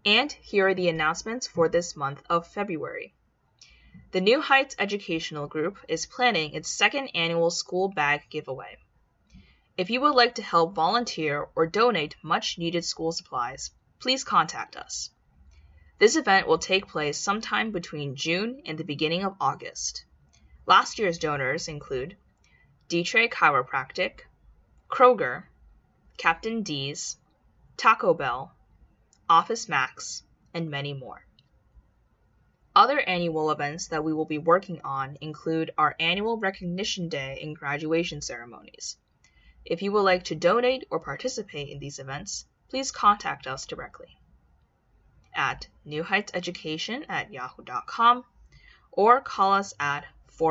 And here are the announcements for this month of February. The New Heights Educational Group is planning its second annual school bag giveaway. If you would like to help volunteer or donate much-needed school supplies, please contact us. This event will take place sometime between June and the beginning of August. Last year's donors include D-Tray Chiropractic, Kroger, Captain D's, Taco Bell, Office Max, and many more. Other annual events that we will be working on include our annual Recognition Day and graduation ceremonies. If you would like to donate or participate in these events, please contact us directly at newheightseducation@yahoo.com or call us at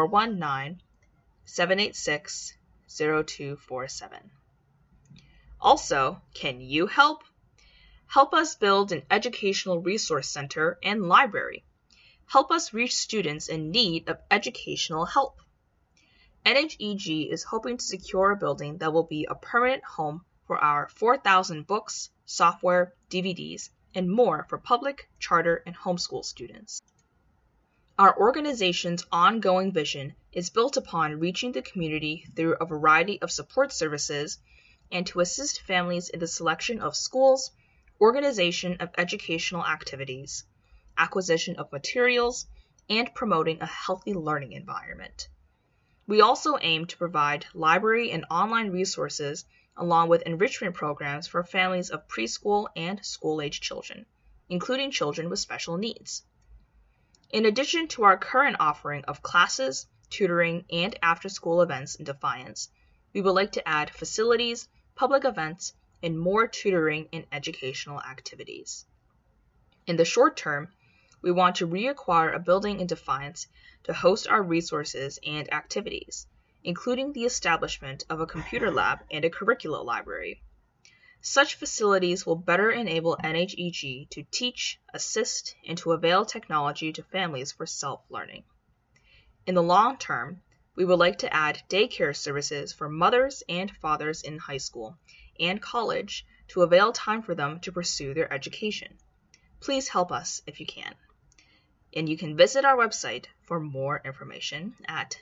419-786-0247. Also, can you help? Help us build an educational resource center and library. Help us reach students in need of educational help. NHEG is hoping to secure a building that will be a permanent home for our 4,000 books, software, DVDs, and more for public, charter, and homeschool students. Our organization's ongoing vision is built upon reaching the community through a variety of support services and to assist families in the selection of schools, organization of educational activities, acquisition of materials, and promoting a healthy learning environment. We also aim to provide library and online resources along with enrichment programs for families of preschool and school-age children, including children with special needs. In addition to our current offering of classes, tutoring, and after-school events in Defiance, we would like to add facilities, public events, and more tutoring and educational activities. In the short term, we want to reacquire a building in Defiance to host our resources and activities, including the establishment of a computer lab and a curricula library. Such facilities will better enable NHEG to teach, assist, and to avail technology to families for self-learning. In the long term, we would like to add daycare services for mothers and fathers in high school and college to avail time for them to pursue their education. Please help us if you can. And you can visit our website for more information at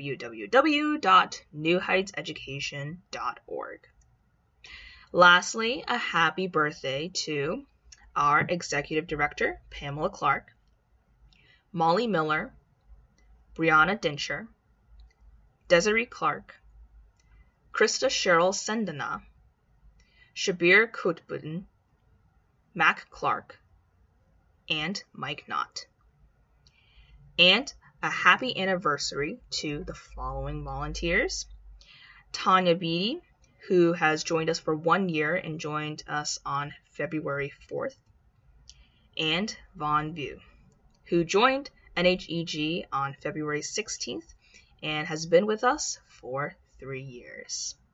www.newheightseducation.org. Lastly, a happy birthday to our Executive Director, Pamela Clark, Molly Miller, Brianna Dincher, Desiree Clark, Krista Cheryl Sendana, Shabir Kutbuddin, Mac Clark, and Mike Knott. And a happy anniversary to the following volunteers: Tanya Beatty, who has joined us for 1 year and joined us on February 4th, and Vaughn View, who joined NHEG on February 16th and has been with us for 3 years.